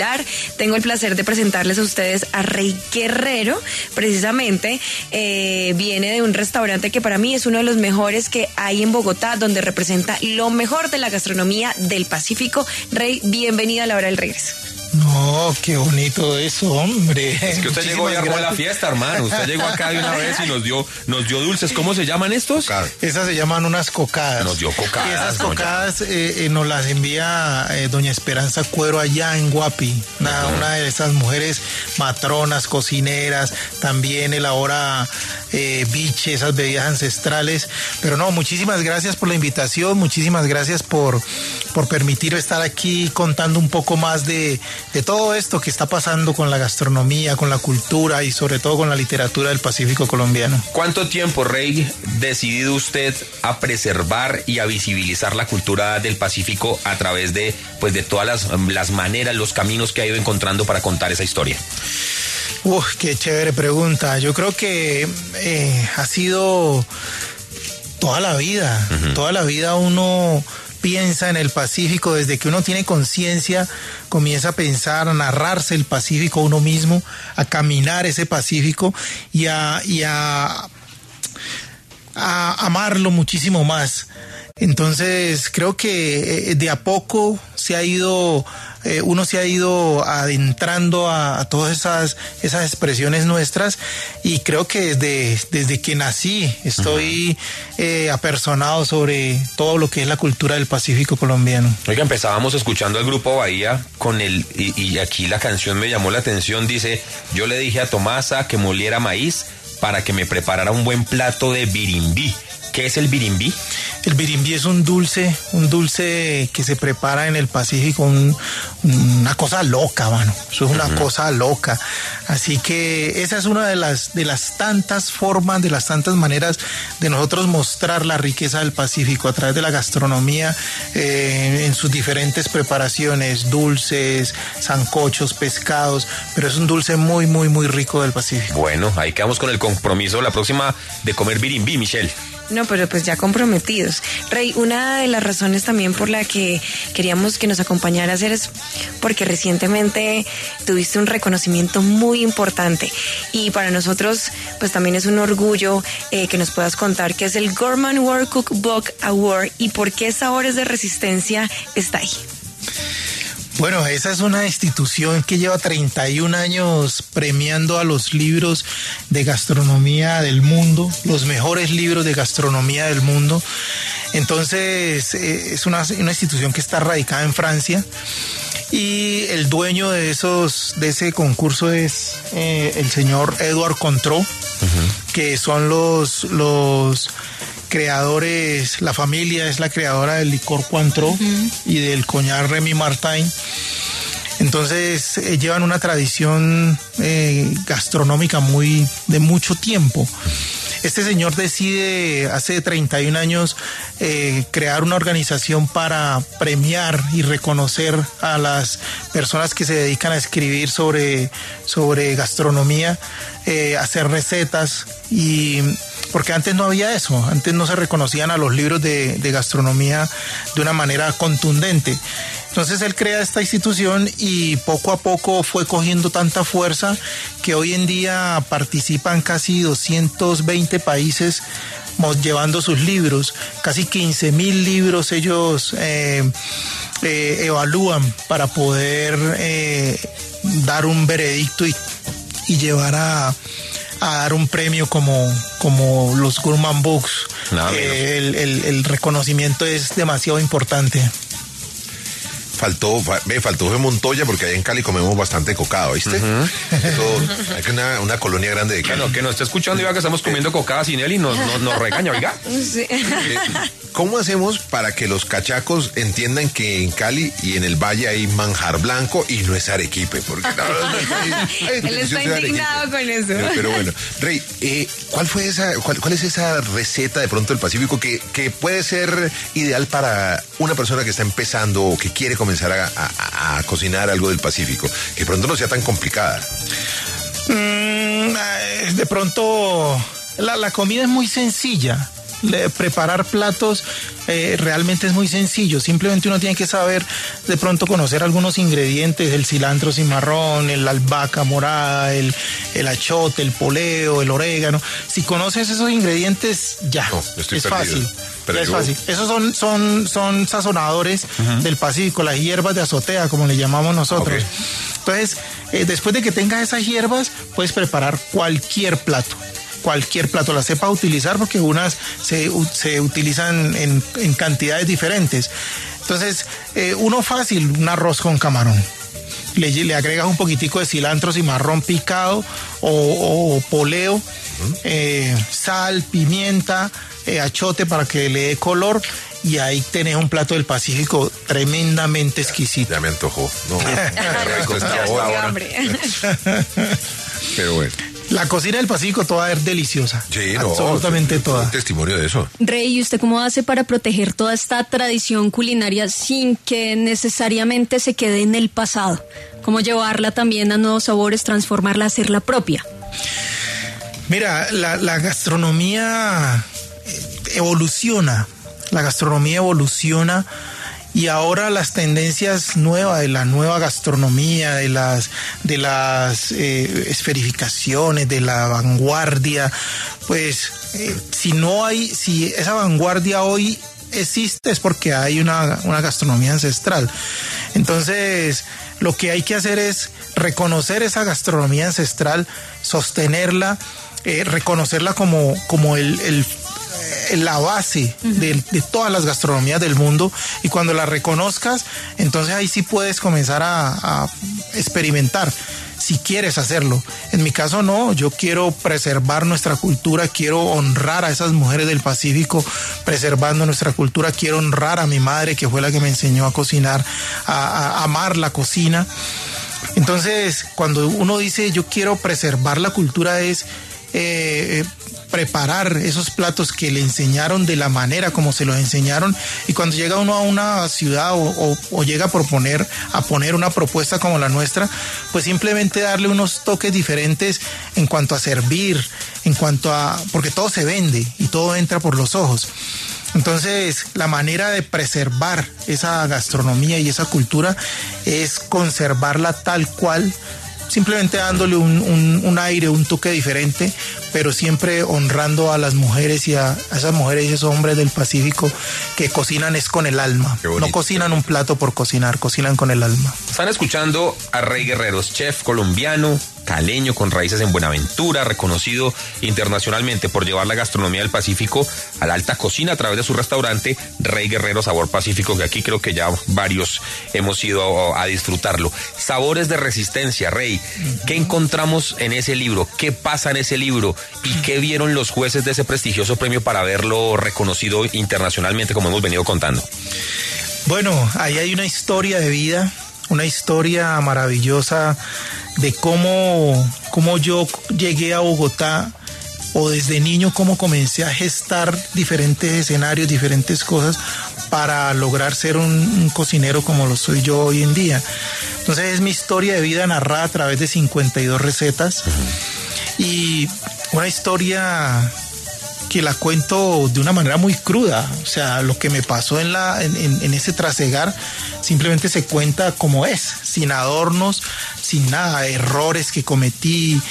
Tengo el placer de presentarles a ustedes a Rey Guerrero. Precisamente viene de un restaurante que para mí es uno de los mejores que hay en Bogotá, donde representa lo mejor de la gastronomía del Pacífico. Rey, bienvenida a la hora del regreso. No, qué bonito eso, hombre. Es que usted llegó y armó la fiesta, hermano. Usted llegó acá de una vez y nos dio dulces. ¿Cómo se llaman estos? Esas se llaman unas cocadas. Nos dio cocadas. Y esas cocadas nos las envía doña Esperanza Cuero allá en Guapi. Una de esas mujeres matronas, cocineras, también elabora biche, esas bebidas ancestrales. Pero no, muchísimas gracias por la invitación, muchísimas gracias por permitir estar aquí contando un poco más de todo esto que está pasando con la gastronomía, con la cultura y sobre todo con la literatura del Pacífico colombiano. ¿Cuánto tiempo, Rey, decidido usted a preservar y a visibilizar la cultura del Pacífico a través de todas las maneras, los caminos que ha ido encontrando para contar esa historia? Qué chévere pregunta. Yo creo que ha sido toda la vida. Toda la vida uno piensa en el Pacífico, desde que uno tiene conciencia, comienza a pensar, a narrarse el Pacífico uno mismo, a caminar ese Pacífico y a amarlo muchísimo más. Entonces creo que de a poco uno se ha ido adentrando a todas esas expresiones nuestras, y creo que desde que nací estoy apersonado sobre todo lo que es la cultura del Pacífico colombiano. Oiga, empezábamos escuchando al Grupo Bahía con y aquí la canción me llamó la atención. Dice: yo le dije a Tomasa que moliera maíz para que me preparara un buen plato de birimbí. ¿Qué es el birimbí? El birimbí es un dulce que se prepara en el Pacífico, una cosa loca, mano. Eso es una cosa loca. Así que esa es una de las tantas formas, de las tantas maneras de nosotros mostrar la riqueza del Pacífico a través de la gastronomía, en sus diferentes preparaciones, dulces, sancochos, pescados, pero es un dulce muy, muy, muy rico del Pacífico. Bueno, ahí quedamos con el compromiso la próxima de comer birimbí, Michelle. No, pero pues ya comprometidos. Rey, una de las razones también por la que queríamos que nos acompañaras es porque recientemente tuviste un reconocimiento muy importante, y para nosotros pues también es un orgullo que nos puedas contar qué es el Gourmand World Cookbook Award y por qué Sabores de Resistencia está ahí. Bueno, esa es una institución que lleva 31 años premiando a los libros de gastronomía del mundo, los mejores libros de gastronomía del mundo. Entonces, es una institución que está radicada en Francia, y el dueño de ese concurso es el señor Edouard Contreau, que son los creadores. La familia es la creadora del licor Cointreau y del coñac Remy Martin. Entonces llevan una tradición gastronómica de mucho tiempo. Este señor decide hace 31 años crear una organización para premiar y reconocer a las personas que se dedican a escribir sobre gastronomía, hacer recetas, porque antes no había eso, antes no se reconocían a los libros de gastronomía de una manera contundente. Entonces él crea esta institución y poco a poco fue cogiendo tanta fuerza que hoy en día participan casi 220 países llevando sus libros, casi 15,000 libros ellos evalúan para poder dar un veredicto y llevar a dar un premio como los Gourmand Books. El reconocimiento es demasiado importante. Faltó fue Montoya, porque allá en Cali comemos bastante cocado, ¿viste? Hay que una colonia grande de Cali. Que nos está escuchando y vea que estamos comiendo cocada sin él y nos regaña, oiga. Sí. ¿Cómo hacemos para que los cachacos entiendan que en Cali y en el Valle hay manjar blanco y no es arequipe? Porque él está indignado con eso. Pero bueno, Rey, ¿cuál es esa receta de pronto del Pacífico que puede ser ideal para una persona que está empezando o que quiere comenzar a cocinar algo del Pacífico, que pronto no sea tan complicada? De pronto la comida es muy sencilla. preparar platos realmente es muy sencillo. Simplemente uno tiene que saber, de pronto conocer algunos ingredientes, el cilantro cimarrón, el albahaca morada, el achote, el poleo, el orégano. Si conoces esos ingredientes, ya, es fácil. Es fácil. Esos son sazonadores del Pacífico, las hierbas de azotea, como le llamamos nosotros. Entonces, después de que tengas esas hierbas, puedes preparar cualquier plato, la sepa utilizar, porque unas se utilizan en cantidades diferentes. Entonces, uno fácil, un arroz con camarón. Le agregas un poquitico de cilantro cimarrón picado o poleo, sal, pimienta, achote para que le dé color, y ahí tenés un plato del Pacífico tremendamente exquisito. Ya me antojó. No, pero bueno. La cocina del Pacífico toda es deliciosa. Sí, absolutamente toda. Un testimonio de eso. Rey, ¿y usted cómo hace para proteger toda esta tradición culinaria sin que necesariamente se quede en el pasado? ¿Cómo llevarla también a nuevos sabores, transformarla, hacerla propia? Mira, la gastronomía evoluciona. La gastronomía evoluciona, y ahora las tendencias nuevas de la nueva gastronomía, de las esferificaciones, de la vanguardia, pues si esa vanguardia hoy existe es porque hay una gastronomía ancestral. Entonces, lo que hay que hacer es reconocer esa gastronomía ancestral, sostenerla, reconocerla como la base de todas las gastronomías del mundo, y cuando la reconozcas, entonces ahí sí puedes comenzar a experimentar, si quieres hacerlo. En mi caso no, yo quiero preservar nuestra cultura, quiero honrar a esas mujeres del Pacífico preservando nuestra cultura, quiero honrar a mi madre, que fue la que me enseñó a cocinar, a amar la cocina. Entonces, cuando uno dice yo quiero preservar la cultura, es preparar esos platos que le enseñaron de la manera como se los enseñaron, y cuando llega uno a una ciudad o llega a poner una propuesta como la nuestra, pues simplemente darle unos toques diferentes en cuanto a servir, porque todo se vende y todo entra por los ojos. Entonces, la manera de preservar esa gastronomía y esa cultura es conservarla tal cual, simplemente dándole un aire, un toque diferente, pero siempre honrando a las mujeres y a esas mujeres y esos hombres del Pacífico que cocinan es con el alma. No cocinan un plato por cocinar, cocinan con el alma. Están escuchando a Rey Guerreros, chef colombiano, caleño con raíces en Buenaventura, reconocido internacionalmente por llevar la gastronomía del Pacífico a la alta cocina a través de su restaurante Rey Guerrero Sabor Pacífico, que aquí creo que ya varios hemos ido a disfrutarlo. Sabores de resistencia, Rey. ¿Qué encontramos en ese libro? ¿Qué pasa en ese libro? ¿Y qué vieron los jueces de ese prestigioso premio para haberlo reconocido internacionalmente, como hemos venido contando? Bueno, ahí hay una historia de vida, una historia maravillosa de cómo yo llegué a Bogotá, o desde niño cómo comencé a gestar diferentes escenarios, diferentes cosas para lograr ser un cocinero como lo soy yo hoy en día. Entonces es mi historia de vida narrada a través de 52 recetas, y una historia que la cuento de una manera muy cruda. O sea, lo que me pasó en ese trasegar simplemente se cuenta como es, sin adornos, sin nada, errores que cometí,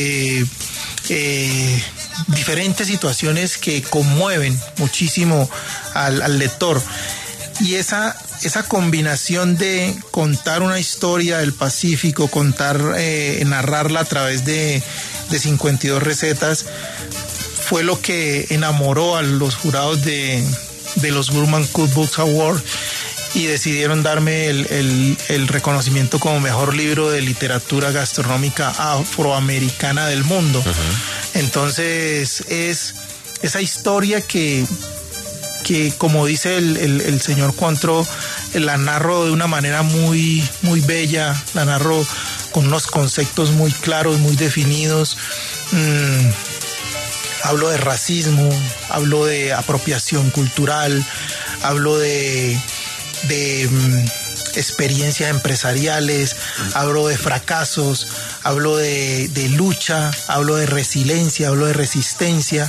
diferentes situaciones que conmueven muchísimo al lector. Y esa combinación de contar una historia del Pacífico, narrarla a través de 52 recetas, fue lo que enamoró a los jurados de los Gourmand Cookbooks Awards, y decidieron darme el reconocimiento como mejor libro de literatura gastronómica afroamericana del mundo. Entonces es esa historia que como dice el señor Cointreau, la narro de una manera muy, muy bella, la narro con unos conceptos muy claros, muy definidos. Hablo de racismo, hablo de apropiación cultural, hablo de experiencias empresariales, hablo de fracasos, hablo de lucha, hablo de resiliencia, hablo de resistencia,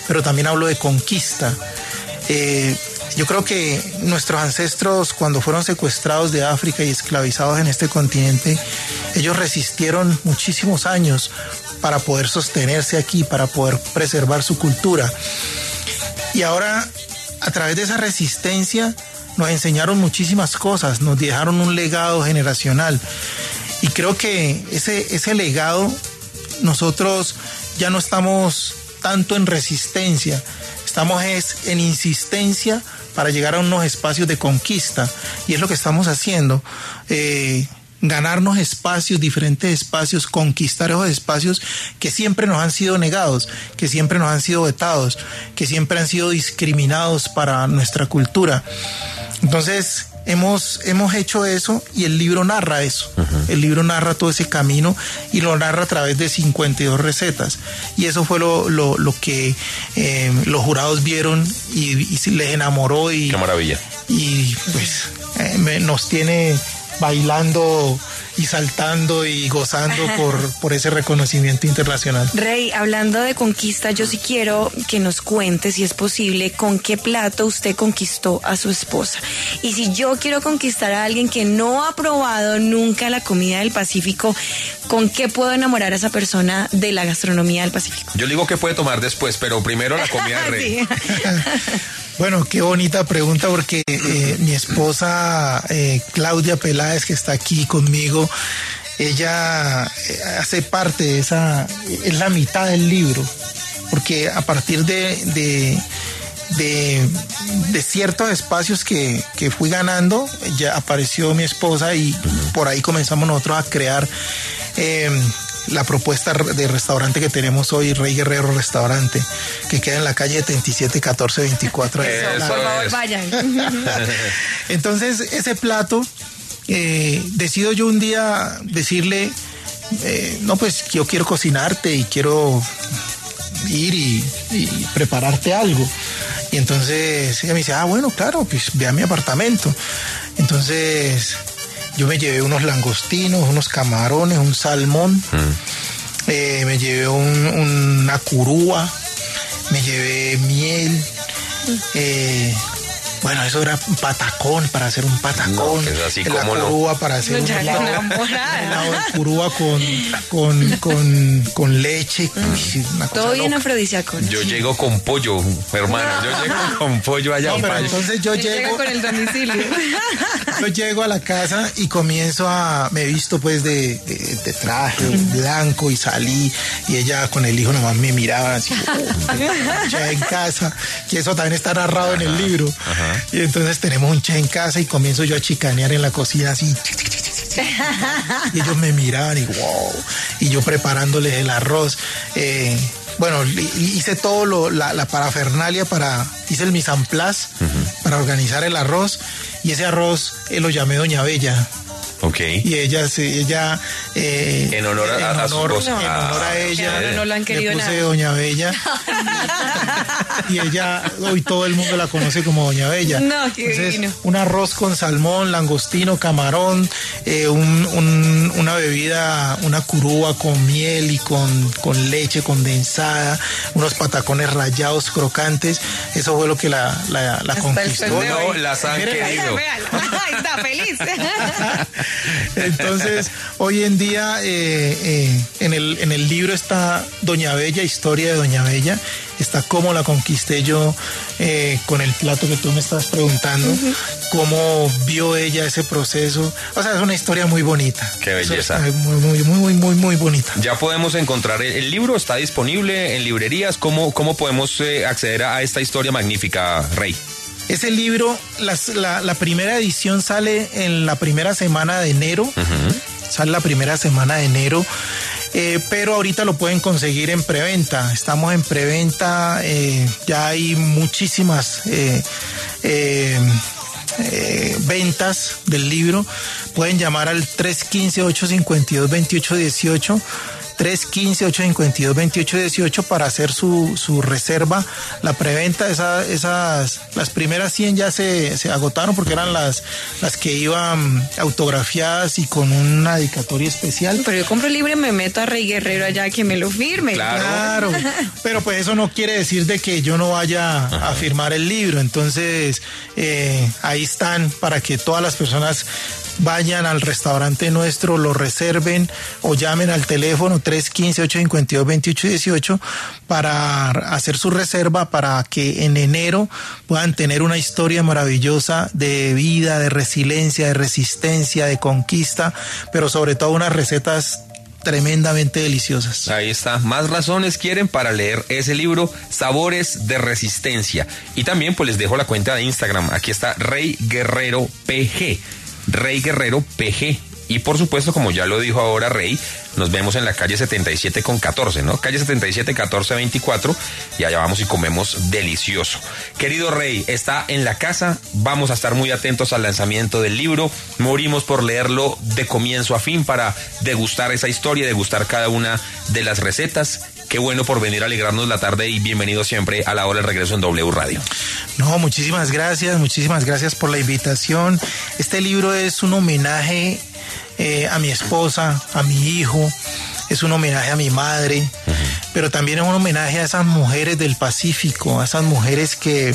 pero también hablo de conquista. Yo creo que nuestros ancestros, cuando fueron secuestrados de África y esclavizados en este continente, ellos resistieron muchísimos años para poder sostenerse aquí, para poder preservar su cultura. Y ahora, a través de esa resistencia, nos enseñaron muchísimas cosas, nos dejaron un legado generacional. Y creo que ese legado, nosotros ya no estamos tanto en resistencia, estamos en insistencia para llegar a unos espacios de conquista, y es lo que estamos haciendo, ganarnos espacios, diferentes espacios, conquistar esos espacios que siempre nos han sido negados, que siempre nos han sido vetados, que siempre han sido discriminados para nuestra cultura. Entonces hemos hecho eso, y el libro narra eso. El libro narra todo ese camino y lo narra a través de 52 recetas, y eso fue lo que los jurados vieron y les enamoró, y qué maravilla. Y pues nos tiene bailando y saltando y gozando por ese reconocimiento internacional. Rey, hablando de conquista, yo sí quiero que nos cuente, si es posible, con qué plato usted conquistó a su esposa. Y si yo quiero conquistar a alguien que no ha probado nunca la comida del Pacífico, ¿con qué puedo enamorar a esa persona de la gastronomía del Pacífico? Yo le digo que puede tomar después, pero primero la comida de Rey. Bueno, qué bonita pregunta, porque mi esposa Claudia Peláez, que está aquí conmigo, ella hace parte de esa, es la mitad del libro, porque a partir de ciertos espacios que fui ganando, ya apareció mi esposa, y por ahí comenzamos nosotros a crear la propuesta de restaurante que tenemos hoy, Rey Guerrero Restaurante, que queda en la calle 77 14 24. Por favor, vayan. Entonces, ese plato, decido yo un día decirle, no, pues yo quiero cocinarte y quiero ir y prepararte algo. Y entonces ella me dice, bueno, claro, pues ve a mi apartamento. Entonces yo me llevé unos langostinos, unos camarones, un salmón, me llevé una curúa, me llevé miel, bueno, eso era un patacón, para hacer un patacón. No, es así la como curúa, para hacer un helado de curúa con leche. Todo bien afrodisíaco. Yo llego con pollo, hermano. Yo llego con pollo allá. No, pero entonces yo llego con el domicilio. Yo llego a la casa y comienzo me he visto pues de traje blanco, y salí, y ella con el hijo nomás me miraba así, che en casa, que eso también está narrado en el libro. Ajá. Y entonces tenemos un che en casa, y comienzo yo a chicanear en la cocina así, y ellos me miraban y wow, y yo preparándoles el arroz. Bueno, hice todo la parafernalia hice el mise en place para organizar el arroz, y ese arroz lo llamé Doña Bella. Okay. Y ella en honor a su esposa. En honor a ella, no lo han querido, le puse nada. Doña Bella. Y ella, hoy todo el mundo la conoce como Doña Bella. No, qué Entonces, divino. un arroz con salmón, langostino, camarón, una bebida, una curúa con miel y con leche condensada, unos patacones rallados crocantes. Eso fue lo que la conquistó. No las han querido. Ay, está feliz. Entonces, hoy en día en el libro está Doña Bella, historia de Doña Bella, está cómo la conquisté yo con el plato que tú me estás preguntando, cómo vio ella ese proceso. O sea, es una historia muy bonita. Qué belleza. Muy bonita. Ya podemos encontrar el libro, está disponible en librerías. ¿Cómo podemos acceder a esta historia magnífica, Rey? Ese libro, la primera edición sale en la primera semana de enero. Sale la primera semana de enero. Pero ahorita lo pueden conseguir en preventa. Estamos en preventa. Ya hay muchísimas ventas del libro. Pueden llamar al 315-852-2818. 315-852-2818 para hacer su reserva, la preventa. Las primeras 100 ya se agotaron porque eran las que iban autografiadas y con una dedicatoria especial. Pero yo compro el libro y me meto a Rey Guerrero allá que me lo firme. Claro. Pero pues eso no quiere decir de que yo no vaya a firmar el libro. Entonces ahí están para que todas las personas vayan al restaurante nuestro, lo reserven o llamen al teléfono 315-852-2818 para hacer su reserva, para que en enero puedan tener una historia maravillosa de vida, de resiliencia, de resistencia, de conquista, pero sobre todo unas recetas tremendamente deliciosas. Ahí está. Más razones quieren para leer ese libro, Sabores de Resistencia. Y también pues les dejo la cuenta de Instagram. Aquí está Rey Guerrero PG. Rey Guerrero PG. Y por supuesto, como ya lo dijo ahora Rey, nos vemos en la calle 77 con 14, ¿no? Calle 77, 1424, y allá vamos y comemos delicioso. Querido Rey, está en la casa, vamos a estar muy atentos al lanzamiento del libro, morimos por leerlo de comienzo a fin para degustar esa historia, degustar cada una de las recetas. Qué bueno por venir a alegrarnos la tarde y bienvenido siempre a La Hora del Regreso en W Radio. No, muchísimas gracias por la invitación. Este libro es un homenaje a mi esposa, a mi hijo, es un homenaje a mi madre, pero también es un homenaje a esas mujeres del Pacífico, a esas mujeres que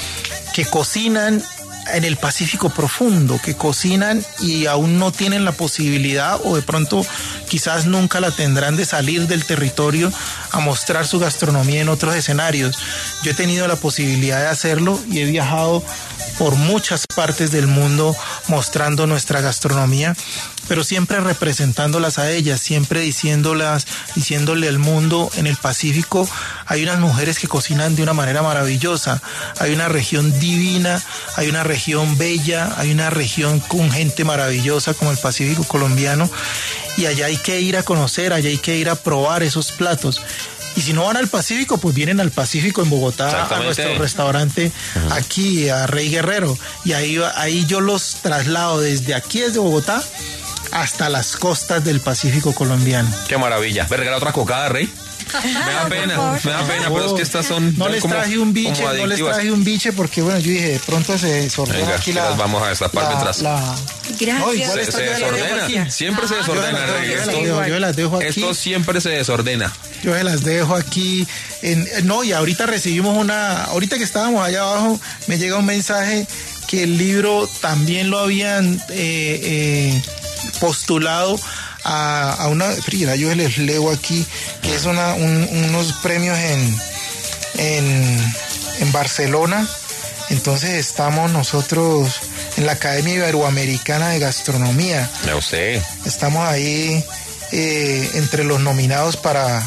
cocinan en el Pacífico profundo, que cocinan y aún no tienen la posibilidad o de pronto quizás nunca la tendrán de salir del territorio a mostrar su gastronomía en otros escenarios. Yo he tenido la posibilidad de hacerlo y he viajado por muchas partes del mundo mostrando nuestra gastronomía, pero siempre representándolas a ellas, siempre diciéndole al mundo, en el Pacífico hay unas mujeres que cocinan de una manera maravillosa, hay una región divina, hay una región bella, hay una región con gente maravillosa como el Pacífico colombiano, y allá hay que ir a conocer, allá hay que ir a probar esos platos. Y si no van al Pacífico, pues vienen al Pacífico en Bogotá, a nuestro restaurante aquí, a Rey Guerrero. Y ahí yo los traslado desde aquí, desde Bogotá, hasta las costas del Pacífico colombiano. Qué maravilla. ¿Me regala otra cocada, Rey? Me da pena, pero es que estas son... No les traje un biche, porque bueno, yo dije, de pronto se desordena. Venga, aquí las vamos a destapar mientras. Gracias. No, se desordena, siempre se desordena, Rey. Yo las dejo aquí. Esto siempre se desordena. Yo se las dejo aquí. Y ahorita recibimos ahorita que estábamos allá abajo, me llega un mensaje que el libro también lo habían postulado a una, yo les leo aquí, que es unos premios en Barcelona. Entonces estamos nosotros en la Academia Iberoamericana de Gastronomía. Ya usted. Estamos ahí entre los nominados para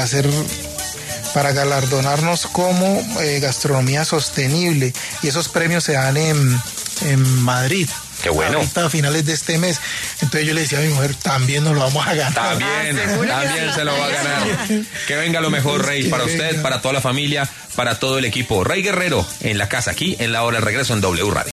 galardonarnos como gastronomía sostenible, y esos premios se dan en Madrid. Qué bueno. Ahorita a finales de este mes. Entonces yo le decía a mi mujer, también nos lo vamos a ganar. También se lo va a ganar. Que venga lo mejor, Rey, para usted, para toda la familia, para todo el equipo. Rey Guerrero en la casa, aquí en La Hora del Regreso en W Radio.